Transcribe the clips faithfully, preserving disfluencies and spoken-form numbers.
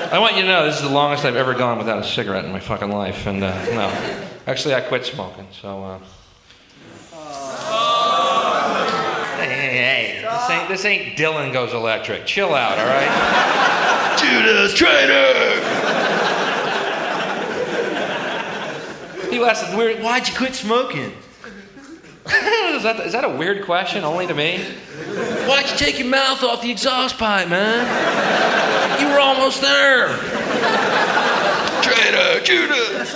I want you to know this is the longest I've ever gone without a cigarette in my fucking life. And uh, no, actually I quit smoking. So, uh... hey, hey, hey, this ain't, this ain't Dylan Goes Electric. Chill out, all right? Judas traitor. People ask, why'd you quit smoking? is, that, is that a weird question only to me? Why'd you take your mouth off the exhaust pipe, man? You were almost there. Traitor, Judas.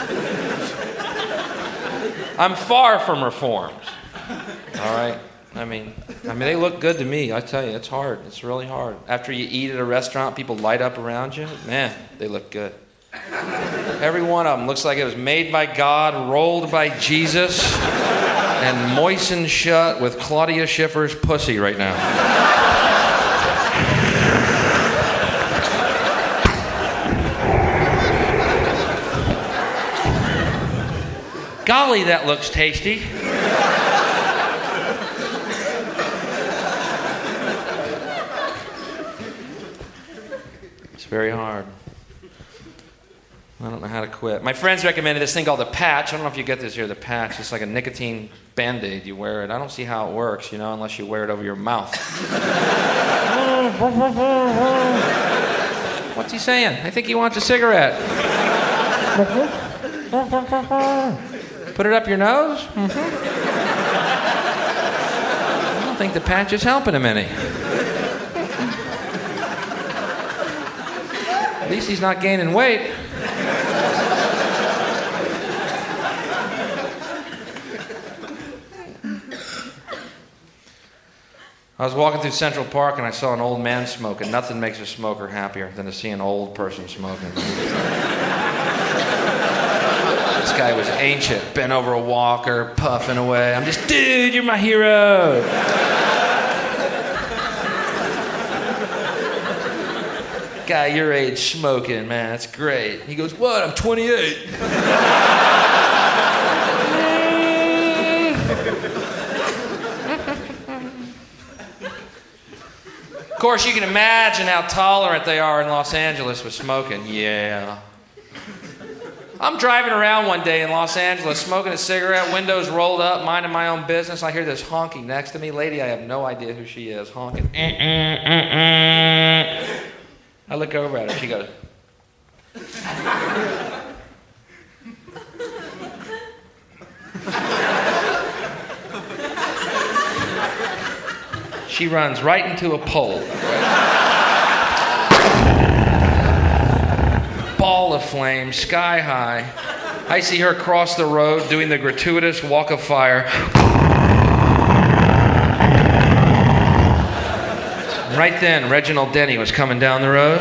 I'm far from reformed. All right? I mean, I mean, they look good to me. I tell you, it's hard. It's really hard. After you eat at a restaurant, people light up around you. Man, they look good. Every one of them looks like it was made by God, rolled by Jesus, and moistened shut with Claudia Schiffer's pussy right now. Golly, that looks tasty. It's very hard. I don't know how to quit. My friends recommended this thing called the patch. I don't know if you get this here, the patch. It's like a nicotine Band-Aid. You wear it. I don't see how it works, you know, unless you wear it over your mouth. What's he saying? I think he wants a cigarette. Put it up your nose? Mm-hmm. I don't think the patch is helping him any. At least he's not gaining weight. I was walking through Central Park and I saw an old man smoking. Nothing makes a smoker happier than to see an old person smoking. This guy was ancient, bent over a walker, puffing away. I'm just, dude, you're my hero. Guy your age smoking, man, that's great. He goes, what? I'm twenty-eight. Of course, you can imagine how tolerant they are in Los Angeles with smoking. Yeah. I'm driving around one day in Los Angeles, smoking a cigarette, windows rolled up, minding my own business. I hear this honking next to me. Lady, I have no idea who she is, honking. I look over at her. She goes... She runs right into a pole. Ball of flame, sky high. I see her cross the road doing the gratuitous walk of fire. Right then, Reginald Denny was coming down the road.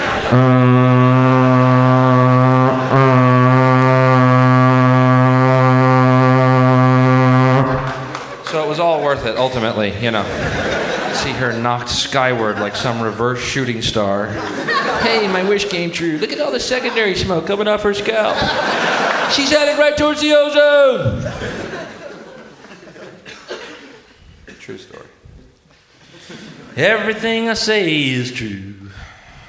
So it was all worth it, ultimately, you know. See her knocked skyward like some reverse shooting star. Hey, my wish came true. Look at all the secondary smoke coming off her scalp. She's headed right towards the ozone. True story. Everything I say is true.